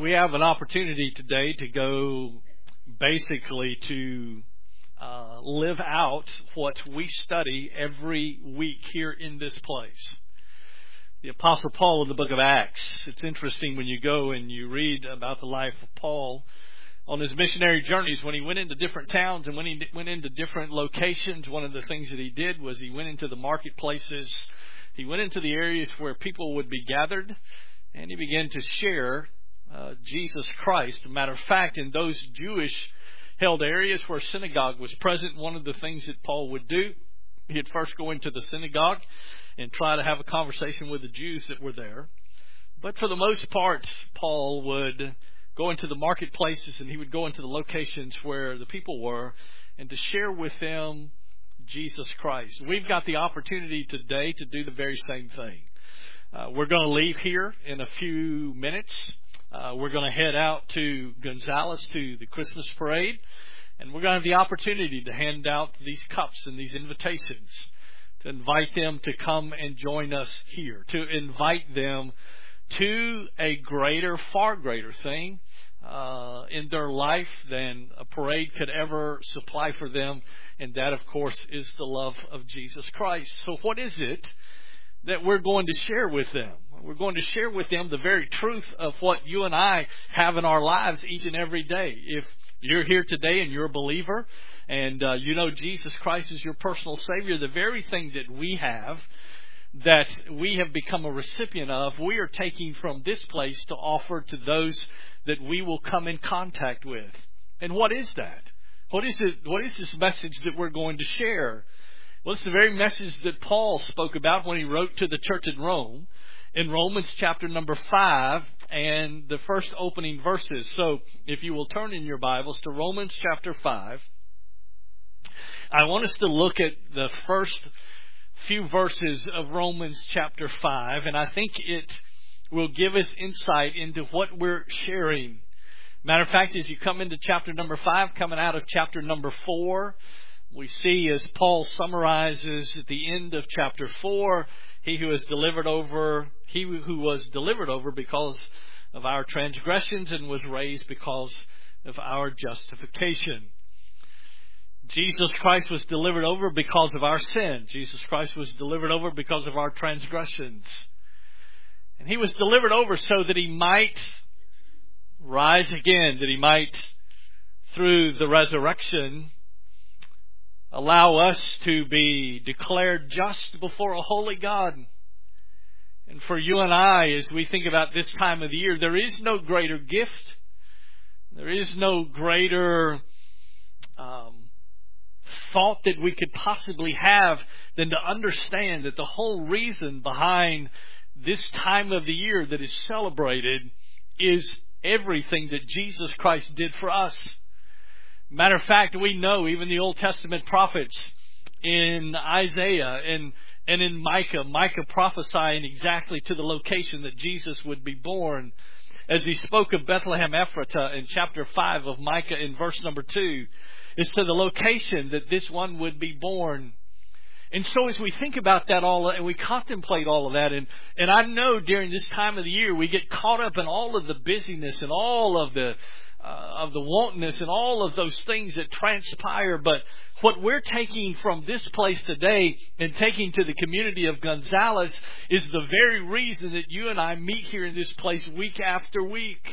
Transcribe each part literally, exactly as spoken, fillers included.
we have an opportunity today to go basically to uh, live out what we study every week here in this place. The Apostle Paul in the book of Acts. It's interesting when you go and you read about the life of Paul on his missionary journeys when he went into different towns and when he went into different locations. One of the things that he did was he went into the marketplaces. He went into the areas where people would be gathered, and he began to share uh, Jesus Christ. As a matter of fact, in those Jewish-held areas where synagogue was present, one of the things that Paul would do, he'd first go into the synagogue and try to have a conversation with the Jews that were there. But for the most part, Paul would go into the marketplaces and he would go into the locations where the people were and to share with them Jesus Christ. We've got the opportunity today to do the very same thing. Uh, we're going to leave here in a few minutes. Uh, we're going to head out to Gonzales to the Christmas parade, and we're going to have the opportunity to hand out these cups and these invitations, to invite them to come and join us here, to invite them to a greater, far greater thing uh, in their life than a parade could ever supply for them. And that, of course, is the love of Jesus Christ. So what is it that we're going to share with them? We're going to share with them the very truth of what you and I have in our lives each and every day. If you're here today and you're a believer and uh, you know Jesus Christ is your personal Savior, the very thing that we have, that we have become a recipient of, we are taking from this place to offer to those that we will come in contact with. And what is that? What is it? What is this message that we're going to share? Well, it's the very message that Paul spoke about when he wrote to the church in Rome, in Romans chapter number five and the first opening verses. So if you will turn in your Bibles to Romans chapter five, I want us to look at the first few verses of Romans chapter five, and I think it will give us insight into what we're sharing. Matter of fact, as you come into chapter number five, coming out of chapter number four, we see as Paul summarizes at the end of chapter four, he who is delivered over, he who was delivered over because of our transgressions and was raised because of our justification. Jesus Christ was delivered over because of our sin. Jesus Christ was delivered over because of our transgressions. And he was delivered over so that he might rise again, that he might, through the resurrection, allow us to be declared just before a holy God. And for you and I, as we think about this time of the year, there is no greater gift. There is no greater um, thought that we could possibly have than to understand that the whole reason behind this time of the year that is celebrated is everything that Jesus Christ did for us. Matter of fact, we know even the Old Testament prophets in Isaiah and, and in Micah, Micah prophesying exactly to the location that Jesus would be born. As he spoke of Bethlehem Ephratah in chapter five of Micah in verse number two, is to the location that this one would be born. And so as we think about that all and we contemplate all of that, and, and I know during this time of the year we get caught up in all of the busyness and all of the uh, of the wantonness and all of those things that transpire. But what we're taking from this place today and taking to the community of Gonzales is the very reason that you and I meet here in this place week after week.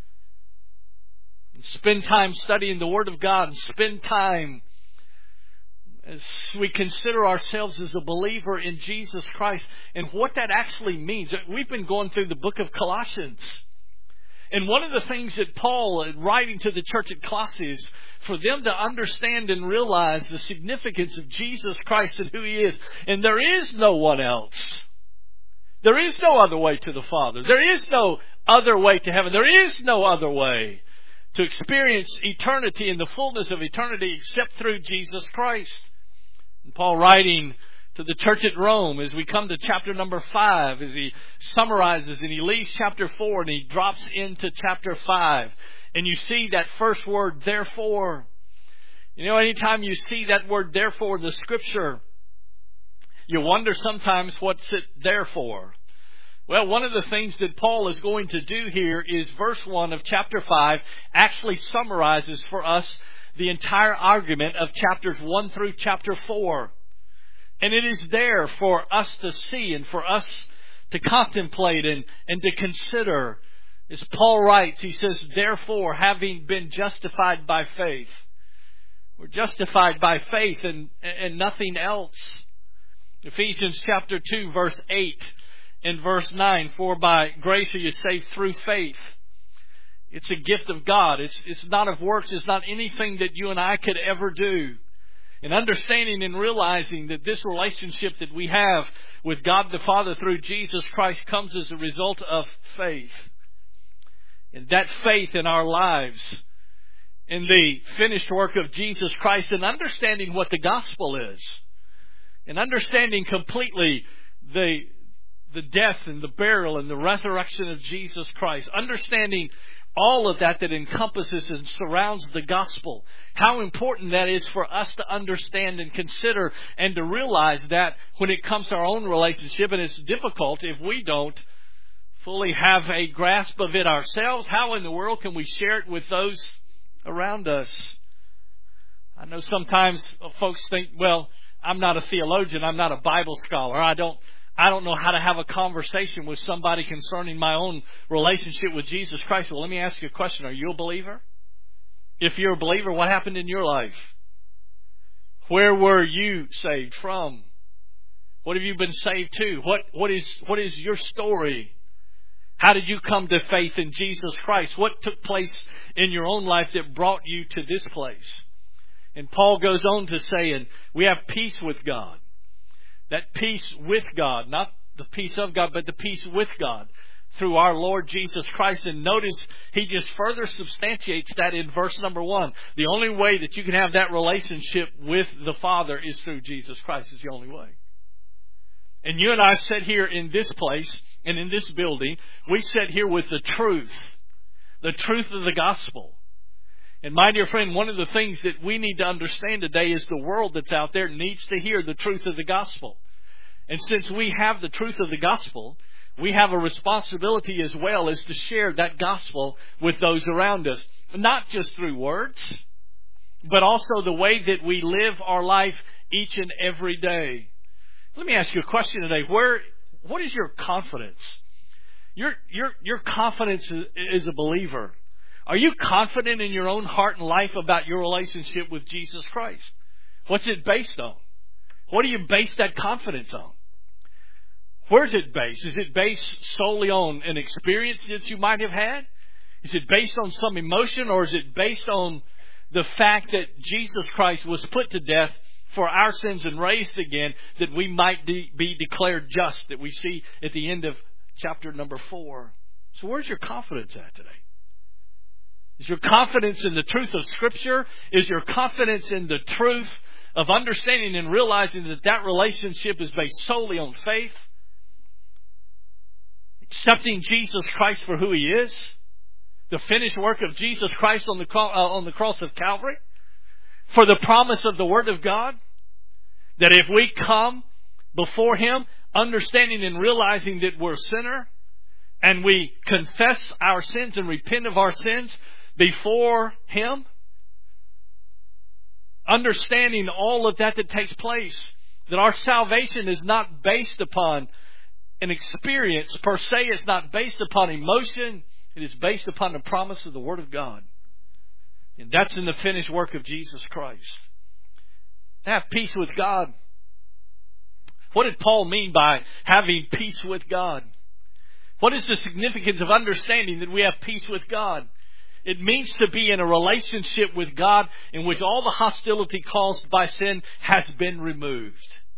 And spend time studying the Word of God and spend time as we consider ourselves as a believer in Jesus Christ and what that actually means. We've been going through the book of Colossians. And one of the things that Paul, writing to the church at Colossae, for them to understand and realize the significance of Jesus Christ and who He is. And there is no one else. There is no other way to the Father. There is no other way to heaven. There is no other way to experience eternity in the fullness of eternity except through Jesus Christ. And Paul, writing to the church at Rome, as we come to chapter number five, as he summarizes and he leaves chapter four and he drops into chapter five, and you see that first word, therefore. You know, anytime you see that word therefore in the Scripture, you wonder sometimes what's it there for. Well, one of the things that Paul is going to do here is verse one of chapter five actually summarizes for us the entire argument of chapters one through chapter four. And it is there for us to see and for us to contemplate and, and to consider. As Paul writes, he says, therefore, having been justified by faith. We're justified by faith and, and nothing else. Ephesians chapter two, verse eight. In verse nine, for by grace are you saved through faith. It's a gift of God. It's, it's not of works. It's not anything that you and I could ever do. And understanding and realizing that this relationship that we have with God the Father through Jesus Christ comes as a result of faith. And that faith in our lives, in the finished work of Jesus Christ, and understanding what the gospel is, and understanding completely the the death and the burial and the resurrection of Jesus Christ, understanding all of that that encompasses and surrounds the gospel, how important that is for us to understand and consider and to realize that when it comes to our own relationship. And it's difficult if we don't fully have a grasp of it ourselves. How in the world can we share it with those around us? I know sometimes folks think, well, I'm not a theologian, I'm not a Bible scholar, I don't I don't know how to have a conversation with somebody concerning my own relationship with Jesus Christ. Well, let me ask you a question. Are you a believer? If you're a believer, what happened in your life? Where were you saved from? What have you been saved to? What what is what is your story? How did you come to faith in Jesus Christ? What took place in your own life that brought you to this place? And Paul goes on to say, and we have peace with God. That peace with God, not the peace of God, but the peace with God through our Lord Jesus Christ. And notice he just further substantiates that in verse number one. The only way that you can have that relationship with the Father is through Jesus Christ. Is the only way. And you and I sit here in this place and in this building, we sit here with the truth, the truth of the gospel. And my dear friend, one of the things that we need to understand today is the world that's out there needs to hear the truth of the gospel. And since we have the truth of the gospel, we have a responsibility as well as to share that gospel with those around us. Not just through words, but also the way that we live our life each and every day. Let me ask you a question today. Where, what is your confidence? Your, your, your confidence as a believer. Are you confident in your own heart and life about your relationship with Jesus Christ? What's it based on? What do you base that confidence on? Where's it based? Is it based solely on an experience that you might have had? Is it based on some emotion, or is it based on the fact that Jesus Christ was put to death for our sins and raised again, that we might de- be declared just, that we see at the end of chapter number four? So where's your confidence at today? Is your confidence in the truth of Scripture? Is your confidence in the truth of understanding and realizing that that relationship is based solely on faith? Accepting Jesus Christ for who He is? The finished work of Jesus Christ on the, uh, on the cross of Calvary? For the promise of the Word of God? That if we come before Him, understanding and realizing that we're a sinner, and we confess our sins and repent of our sins before Him, understanding all of that that takes place, that our salvation is not based upon an experience per se, it's not based upon emotion, it is based upon the promise of the Word of God. And that's in the finished work of Jesus Christ. Have peace with God. What did Paul mean by having peace with God? What is the significance of understanding that we have peace with God? It means to be in a relationship with God in which all the hostility caused by sin has been removed.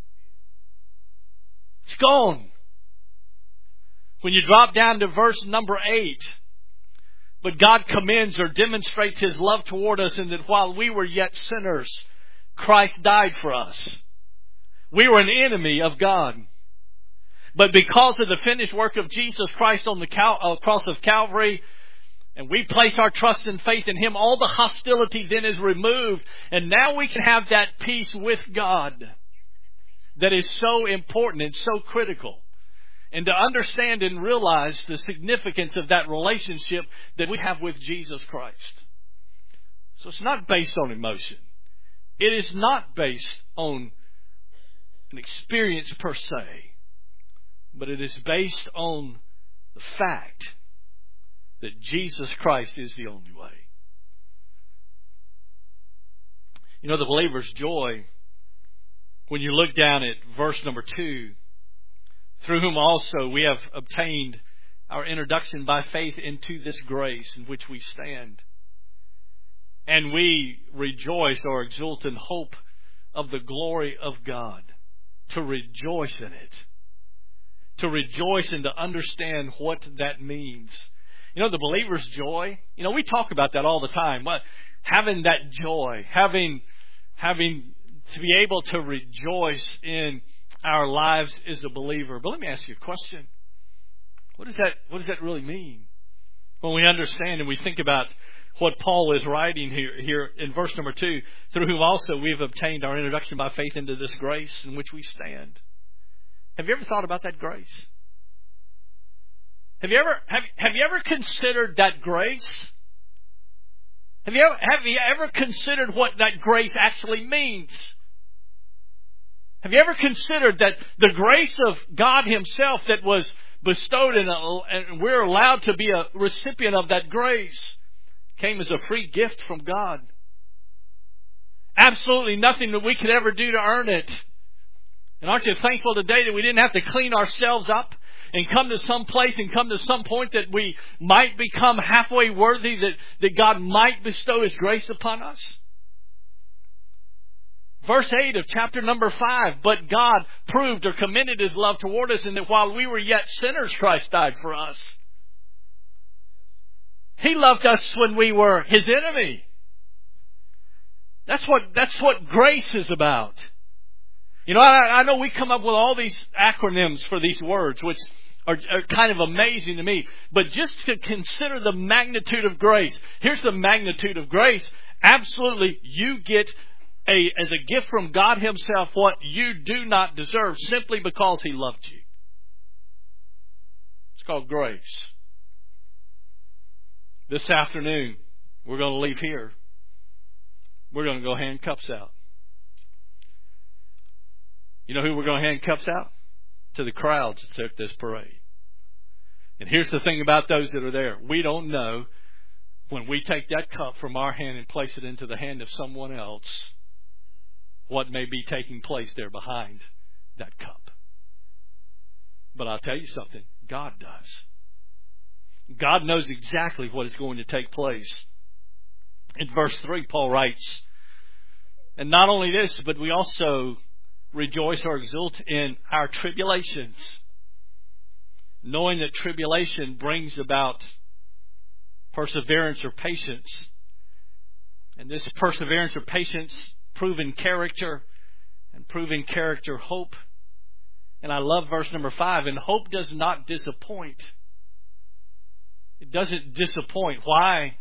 It's gone. When you drop down to verse number eight, but God commends or demonstrates His love toward us in that while we were yet sinners, Christ died for us. We were an enemy of God. But because of the finished work of Jesus Christ on the cal- uh, cross of Calvary, and we place our trust and faith in Him, all the hostility then is removed. And now we can have that peace with God that is so important and so critical. and to understand and realize the significance of that relationship that we have with Jesus Christ. So it's not based on emotion. It is not based on an experience per se, but it is based on the fact that Jesus Christ is the only way. You know, the believer's joy, when you look down at verse number two, through whom also we have obtained our introduction by faith into this grace in which we stand. And we rejoice or exult in hope of the glory of God. To rejoice in it. To rejoice and to understand what that means. You know, the believer's joy, you know, we talk about that all the time. What, having that joy, having, having to be able to rejoice in our lives as a believer. But let me ask you a question. What does that, what does that really mean? When we understand and we think about what Paul is writing here, here in verse number two, through whom also we have obtained our introduction by faith into this grace in which we stand. Have you ever thought about that grace? Have you ever have, have you ever considered that grace? Have you ever, have you ever considered what that grace actually means? Have you ever considered that the grace of God Himself that was bestowed in a, and we're allowed to be a recipient of that grace came as a free gift from God? Absolutely nothing that we could ever do to earn it. And aren't you thankful today that we didn't have to clean ourselves up and come to some place and come to some point that we might become halfway worthy, that, that God might bestow His grace upon us? Verse eight of chapter number five, but God proved or commended His love toward us in that while we were yet sinners, Christ died for us. He loved us when we were His enemy. That's what, that's what grace is about. You know, I, I know we come up with all these acronyms for these words, which are, are kind of amazing to me. But just to consider the magnitude of grace. Here's the magnitude of grace. Absolutely, you get a, as a gift from God Himself what you do not deserve simply because He loved you. It's called grace. This afternoon, we're going to leave here. We're going to go hand cups out. You know who we're going to hand cups out? To the crowds that's at this parade. And here's the thing about those that are there. We don't know when we take that cup from our hand and place it into the hand of someone else what may be taking place there behind that cup. But I'll tell you something. God does. God knows exactly what is going to take place. In verse three, Paul writes, and not only this, but we also rejoice or exult in our tribulations, knowing that tribulation brings about perseverance or patience. And this perseverance or patience, proven character, and proven character, hope. And I love verse number five, and hope does not disappoint. It doesn't disappoint. Why?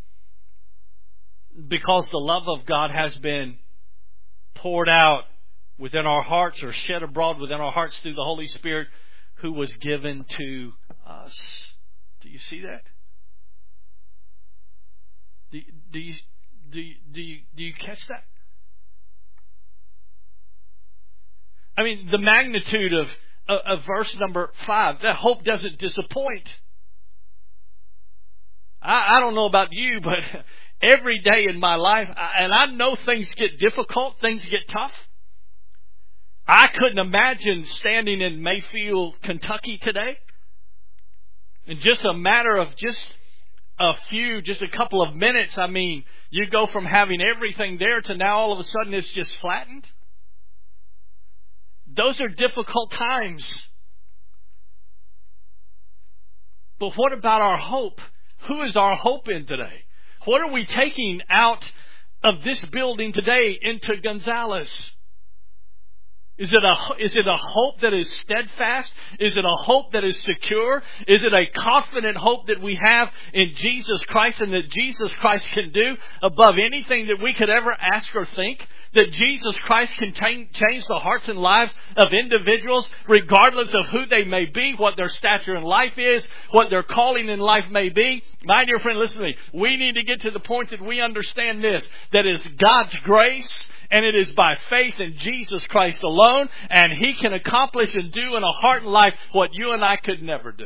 Because the love of God has been poured out within our hearts, or shed abroad within our hearts through the Holy Spirit who was given to us. Do you see that? Do, do, you, do, you, do, you, do you catch that? I mean, the magnitude of, of, of verse number five, that hope doesn't disappoint. I, I don't know about you, but every day in my life, and I know things get difficult, things get tough. I couldn't imagine standing in Mayfield, Kentucky today. In just a matter of just a few, just a couple of minutes, I mean, you go from having everything there to now all of a sudden it's just flattened. Those are difficult times. But what about our hope? Who is our hope in today? What are we taking out of this building today into Gonzales? Is it a, is it a hope that is steadfast? Is it a hope that is secure? Is it a confident hope that we have in Jesus Christ and that Jesus Christ can do above anything that we could ever ask or think? that Jesus Christ can change the hearts and lives of individuals regardless of who they may be, what their stature in life is, what their calling in life may be? My dear friend, listen to me. We need to get to the point that we understand this, that is God's grace, and it is by faith in Jesus Christ alone, and He can accomplish and do in a heart and life what you and I could never do.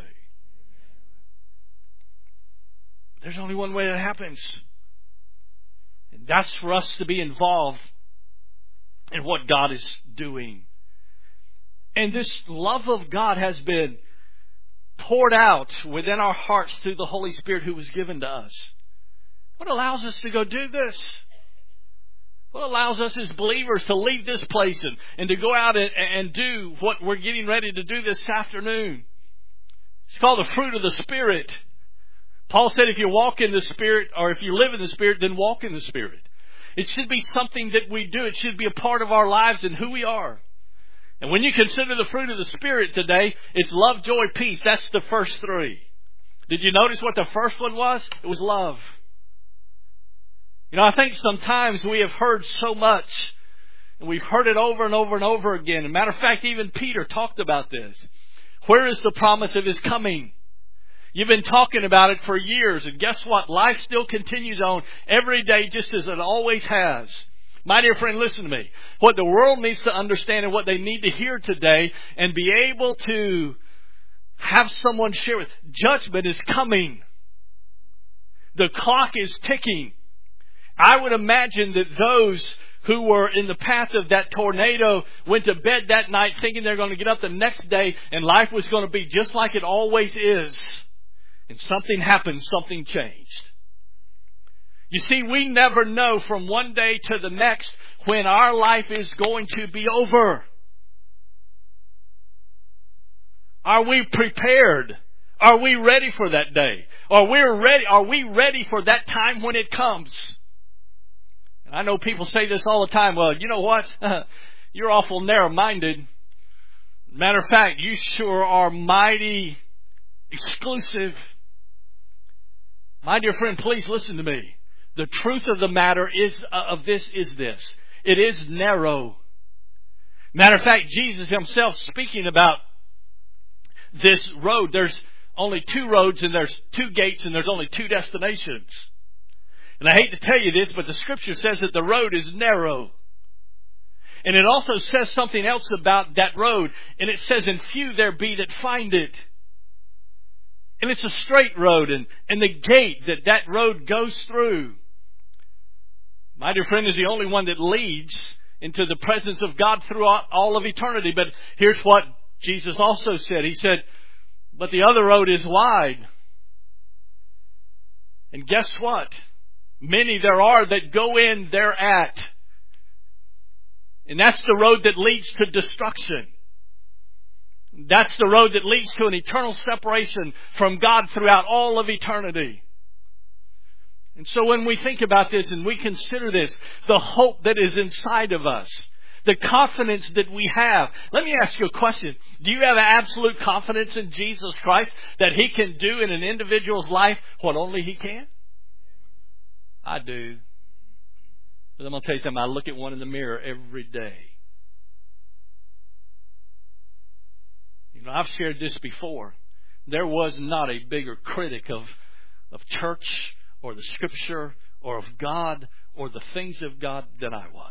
There's only one way that happens. And that's for us to be involved in what God is doing. And this love of God has been poured out within our hearts through the Holy Spirit who was given to us. What allows us to go do this? What allows us as believers to leave this place and, and to go out and, and do what we're getting ready to do this afternoon? It's called the fruit of the Spirit. Paul said if you walk in the Spirit, or if you live in the Spirit, then walk in the Spirit. It should be something that we do. It should be a part of our lives and who we are. And when you consider the fruit of the Spirit today, it's love, joy, peace. That's the first three. Did you notice what the first one was? It was love. You know, I think sometimes we have heard so much, and we've heard it over and over and over again. As a matter of fact, even Peter talked about this. Where is the promise of His coming? You've been talking about it for years, and guess what? Life still continues on every day just as it always has. My dear friend, listen to me. What the world needs to understand and what they need to hear today and be able to have someone share with, judgment is coming. The clock is ticking. I would imagine that those who were in the path of that tornado went to bed that night thinking they're going to get up the next day and life was going to be just like it always is. And something happened, something changed. You see, we never know from one day to the next when our life is going to be over. Are we prepared? Are we ready for that day? Are we ready, are we ready for that time when it comes? And I know people say this all the time. Well, you know what? You're awful narrow-minded. Matter of fact, you sure are mighty exclusive. My dear friend, please listen to me. The truth of the matter is uh, of this is this. It is narrow. Matter of fact, Jesus Himself speaking about this road, there's only two roads and there's two gates and there's only two destinations. And I hate to tell you this, but the Scripture says that the road is narrow. And it also says something else about that road. And it says, and few there be that find it. And it's a straight road, and, and the gate that that road goes through, my dear friend, is the only one that leads into the presence of God throughout all of eternity. But here's what Jesus also said. He said, but the other road is wide. And guess what? Many there are that go in thereat. And that's the road that leads to destruction. That's the road that leads to an eternal separation from God throughout all of eternity. And so when we think about this and we consider this, the hope that is inside of us, the confidence that we have. Let me ask you a question. Do you have absolute confidence in Jesus Christ that He can do in an individual's life what only He can? I do. But I'm going to tell you something. I look at one in the mirror every day. You know, I've shared this before. There was not a bigger critic of, of church or the Scripture or of God or the things of God than I was.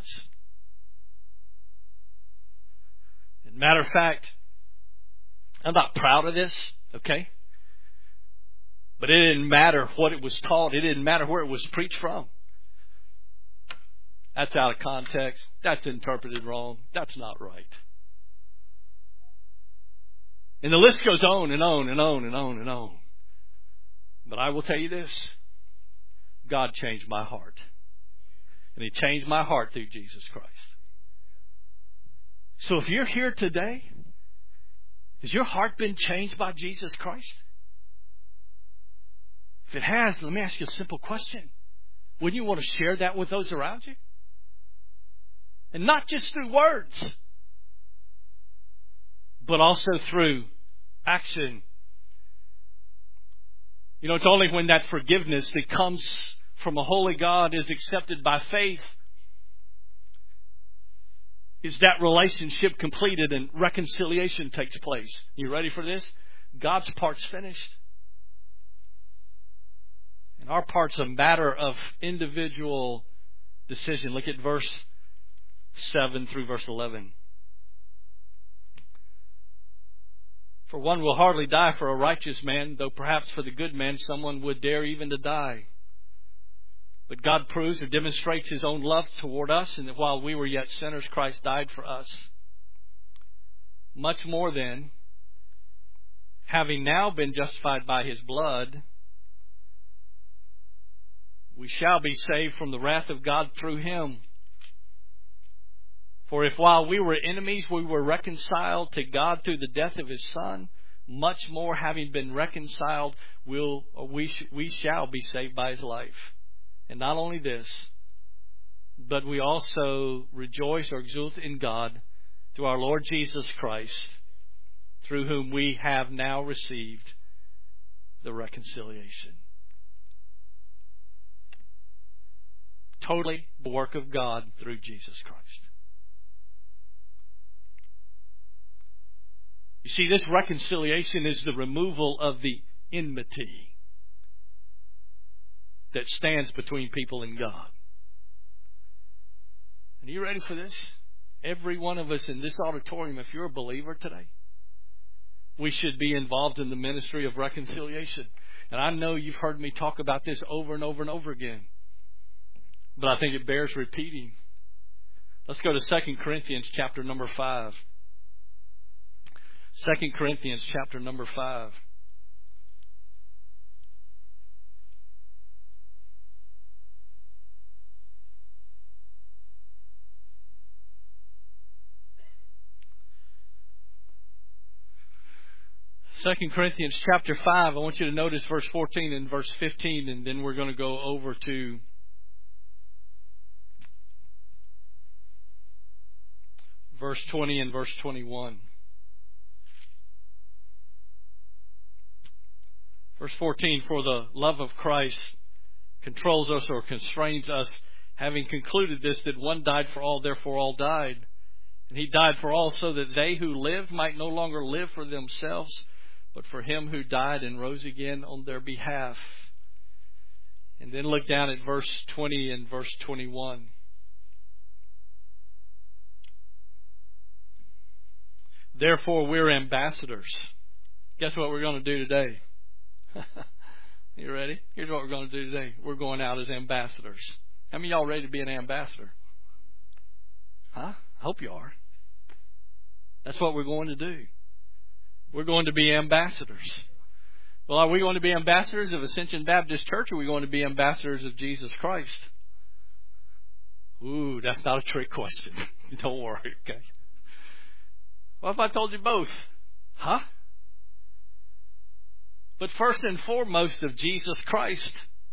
As a matter of fact, I'm not proud of this, okay? But it didn't matter what it was taught. It didn't matter where it was preached from. That's out of context. That's interpreted wrong. That's not right. And the list goes on and on and on and on and on. But I will tell you this. God changed my heart. And He changed my heart through Jesus Christ. So if you're here today, has your heart been changed by Jesus Christ? If it has, let me ask you a simple question. Wouldn't you want to share that with those around you? And not just through words, but also through action. You know, it's only when that forgiveness that comes from a holy God is accepted by faith is that relationship completed and reconciliation takes place. You ready for this? God's part's finished. And our part's a matter of individual decision. Look at verse seven through verse eleven. For one will hardly die for a righteous man, though perhaps for the good man someone would dare even to die. But God proves or demonstrates His own love toward us, and that while we were yet sinners, Christ died for us. Much more then, having now been justified by His blood, we shall be saved from the wrath of God through Him. For if while we were enemies we were reconciled to God through the death of His Son, much more having been reconciled, we'll, we, sh- we shall be saved by His life. And not only this, but we also rejoice or exult in God through our Lord Jesus Christ, through whom we have now received the reconciliation. Totally the work of God through Jesus Christ. You see, this reconciliation is the removal of the enmity that stands between people and God. And are you ready for this? Every one of us in this auditorium, if you're a believer today, we should be involved in the ministry of reconciliation. And I know you've heard me talk about this over and over and over again, but I think it bears repeating. Let's go to Second Corinthians chapter number five. Second Corinthians chapter number five. Second Corinthians chapter five, I want you to notice verse fourteen and verse fifteen, and then we're going to go over to verse twenty and verse twenty-one. Verse fourteen, for the love of Christ controls us or constrains us, having concluded this, that one died for all, therefore all died. And He died for all, so that they who live might no longer live for themselves, but for Him who died and rose again on their behalf. And then look down at verse twenty and verse twenty-one. Therefore we're ambassadors. Guess what we're going to do today? You ready? Here's what we're going to do today. We're going out as ambassadors. How many of y'all ready to be an ambassador? Huh? I hope you are. That's what we're going to do. We're going to be ambassadors. Well, are we going to be ambassadors of Ascension Baptist Church, or are we going to be ambassadors of Jesus Christ? Ooh, that's not a trick question. Don't worry, okay? What if I told you both? Huh? But first and foremost of Jesus Christ.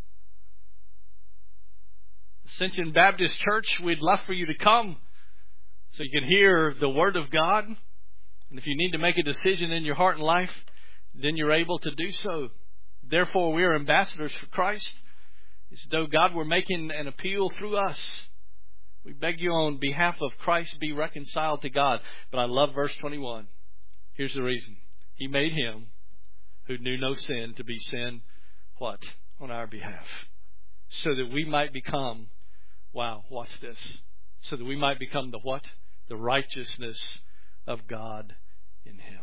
Ascension Baptist Church, we'd love for you to come so you can hear the Word of God. And if you need to make a decision in your heart and life, then you're able to do so. Therefore, we are ambassadors for Christ. It's as though God were making an appeal through us. We beg you on behalf of Christ, be reconciled to God. But I love verse twenty-one. Here's the reason. He made Him who knew no sin to be sin, what? On our behalf. So that we might become, wow, watch this. So that we might become the what? The righteousness of God in Him.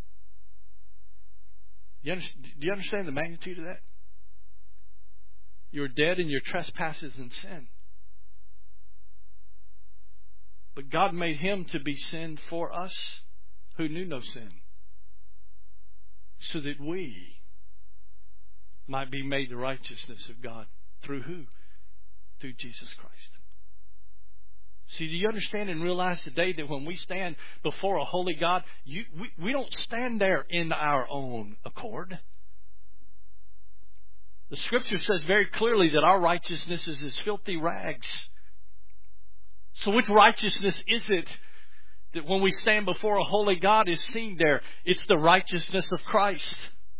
You under, do you understand the magnitude of that? You were dead in your trespasses and sin. But God made Him to be sin for us who knew no sin, so that we might be made the righteousness of God. Through who? Through Jesus Christ. See, do you understand and realize today that when we stand before a holy God, you, we, we don't stand there in our own accord. The Scripture says very clearly that our righteousness is as filthy rags. So which righteousness is it that when we stand before a holy God is seen there? It's the righteousness of Christ.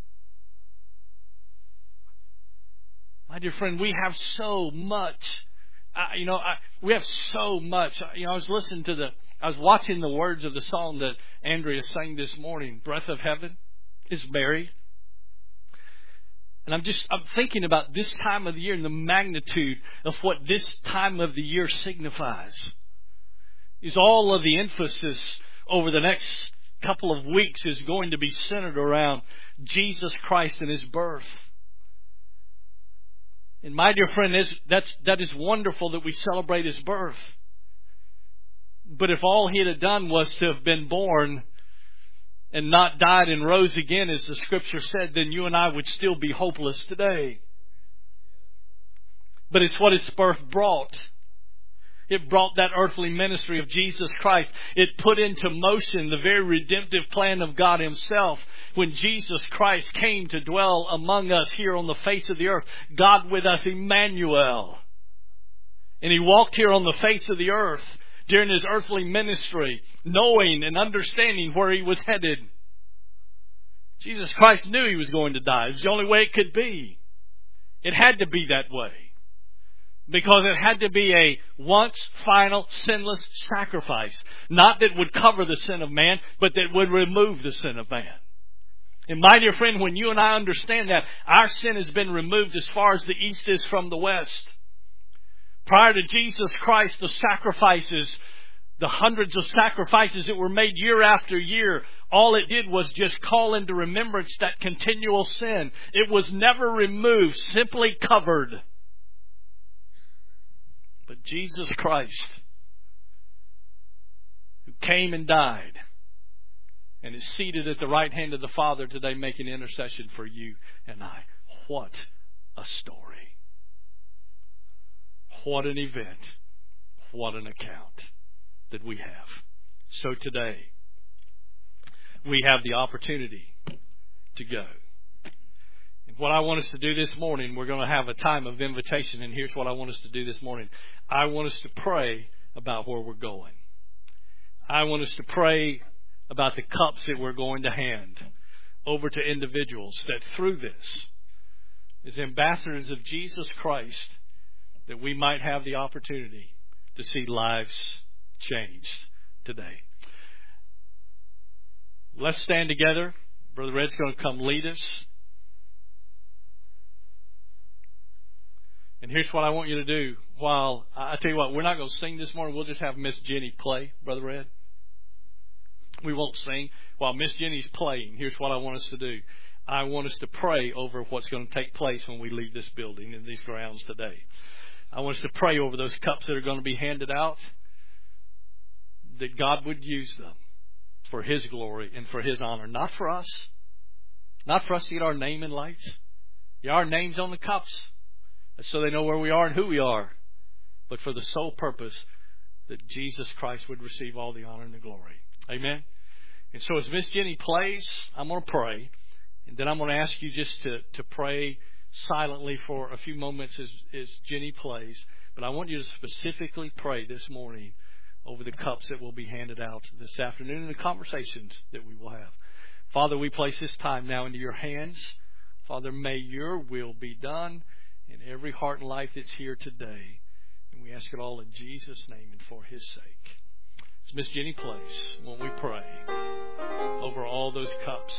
My dear friend, we have so much. Uh, you know, I, we have so much. You know, I was listening to the I was watching the words of the song that Andrea sang this morning, Breath of Heaven is Mary. And I'm just, I'm thinking about this time of the year and the magnitude of what this time of the year signifies. Is all of the emphasis over the next couple of weeks is going to be centered around Jesus Christ and His birth. And my dear friend, that's, that is wonderful that we celebrate His birth. But if all He had done was to have been born and not died and rose again, as the Scripture said, then you and I would still be hopeless today. But it's what His birth brought. It brought that earthly ministry of Jesus Christ. It put into motion the very redemptive plan of God Himself. When Jesus Christ came to dwell among us here on the face of the earth, God with us, Emmanuel. And He walked here on the face of the earth during His earthly ministry, knowing and understanding where He was headed. Jesus Christ knew He was going to die. It was the only way it could be. It had to be that way. Because it had to be a once, final, sinless sacrifice. Not that would cover the sin of man, but that would remove the sin of man. And my dear friend, when you and I understand that, our sin has been removed as far as the east is from the west. Prior to Jesus Christ, the sacrifices, the hundreds of sacrifices that were made year after year, all it did was just call into remembrance that continual sin. It was never removed, simply covered. But Jesus Christ, who came and died and is seated at the right hand of the Father today making intercession for you and I. What a story. What an event. What an account that we have. So today, we have the opportunity to go. And what I want us to do this morning, we're going to have a time of invitation. And here's what I want us to do this morning. I want us to pray about where we're going. I want us to pray about the cups that we're going to hand over to individuals that through this, as ambassadors of Jesus Christ, that we might have the opportunity to see lives changed today. Let's stand together. Brother Red's going to come lead us. And here's what I want you to do. While, I tell you what, we're not going to sing this morning. We'll just have Miss Jenny play, Brother Red. We won't sing. While Miss Jenny's playing, here's what I want us to do. I want us to pray over what's going to take place when we leave this building and these grounds today. I want us to pray over those cups that are going to be handed out, that God would use them for His glory and for His honor. Not for us. Not for us to get our name in lights. Yeah, our name's on the cups, so they know where we are and who we are. But for the sole purpose that Jesus Christ would receive all the honor and the glory. Amen? And so as Miss Jenny plays, I'm going to pray. And then I'm going to ask you just to, to pray silently for a few moments as, as Jenny plays. But I want you to specifically pray this morning over the cups that will be handed out this afternoon and the conversations that we will have. Father, we place this time now into your hands. Father, may your will be done in every heart and life that's here today. And we ask it all in Jesus' name and for His sake. As Miss Jenny plays, won't we pray over all those cups?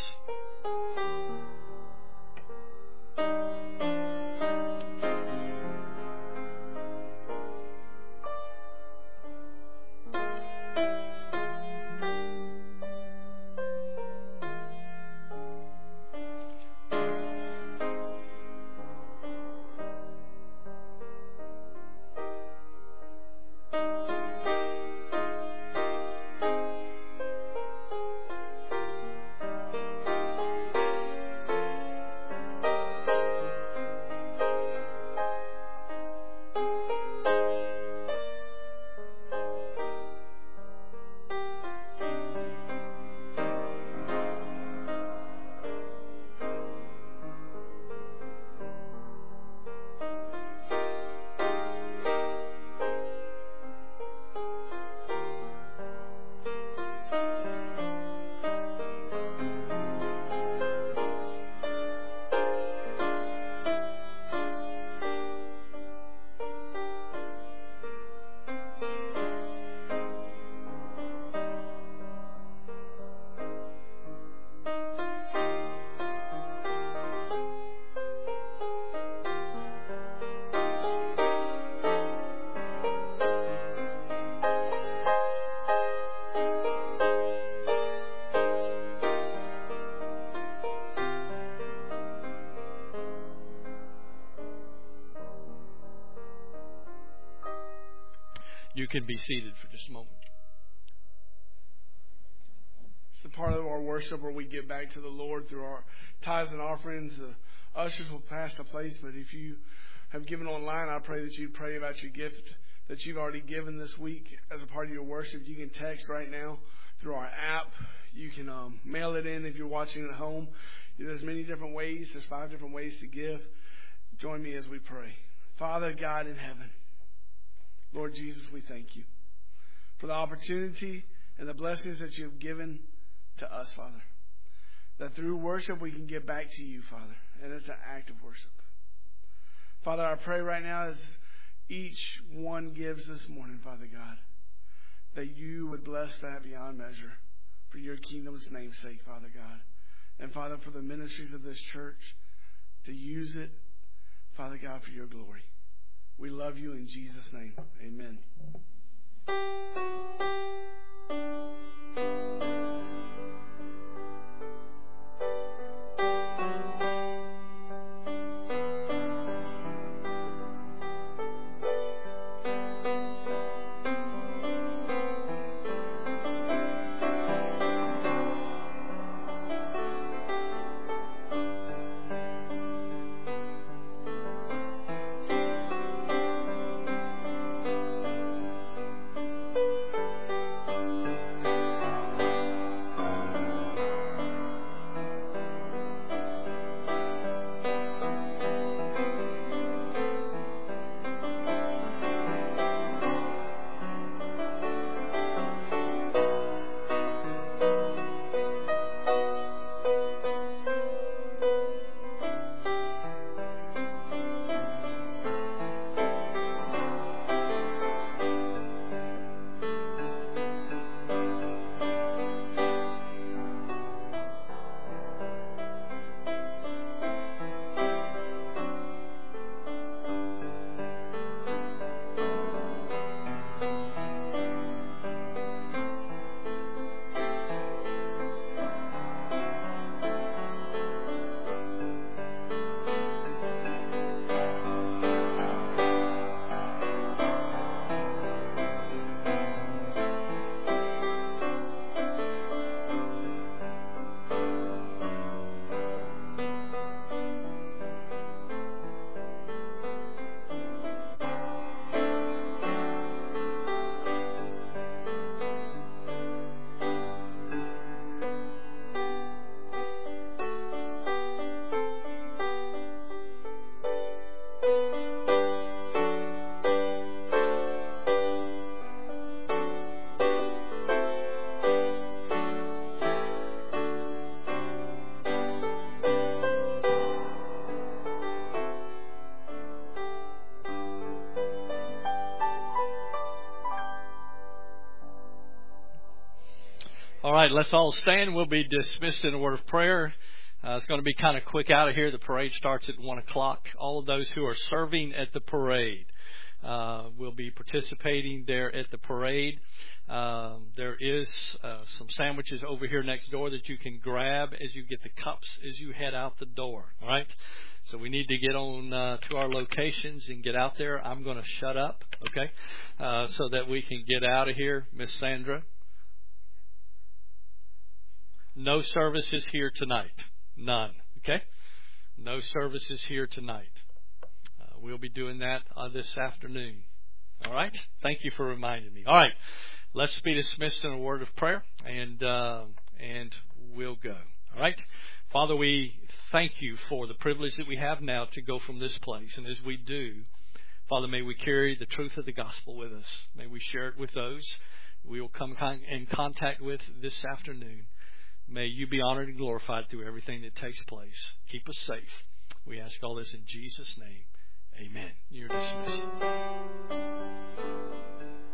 You can be seated for just a moment. It's the part of our worship where we get back to the Lord through our tithes and offerings. The ushers will pass the place, but if you have given online, I pray that you pray about your gift that you've already given this week as a part of your worship. You can text right now through our app. You can um, mail it in if you're watching at home. There's many different ways. There's five different ways to give. Join me as we pray. Father God in heaven, Lord Jesus, we thank you for the opportunity and the blessings that you have given to us, Father. That through worship we can give back to you, Father. And it's an act of worship. Father, I pray right now as each one gives this morning, Father God, that you would bless that beyond measure for your kingdom's name's sake, Father God. And Father, for the ministries of this church, to use it, Father God, for your glory. We love you in Jesus' name. Amen. All right, let's all stand. We'll be dismissed in a word of prayer. Uh, it's going to be kind of quick out of here. The parade starts at one o'clock. All of those who are serving at the parade uh, will be participating there at the parade. Um, there is uh, some sandwiches over here next door that you can grab as you get the cups as you head out the door. All right? So we need to get on uh, to our locations and get out there. I'm going to shut up, okay, uh, so that we can get out of here. Miss Sandra? No services here tonight. None. Okay? No services here tonight. Uh, we'll be doing that uh, this afternoon. All right? Thank you for reminding me. All right. Let's be dismissed in a word of prayer, and uh, and we'll go. All right? Father, we thank you for the privilege that we have now to go from this place. And as we do, Father, may we carry the truth of the gospel with us. May we share it with those we will come in contact with this afternoon. May you be honored and glorified through everything that takes place. Keep us safe. We ask all this in Jesus' name. Amen. You're dismissed.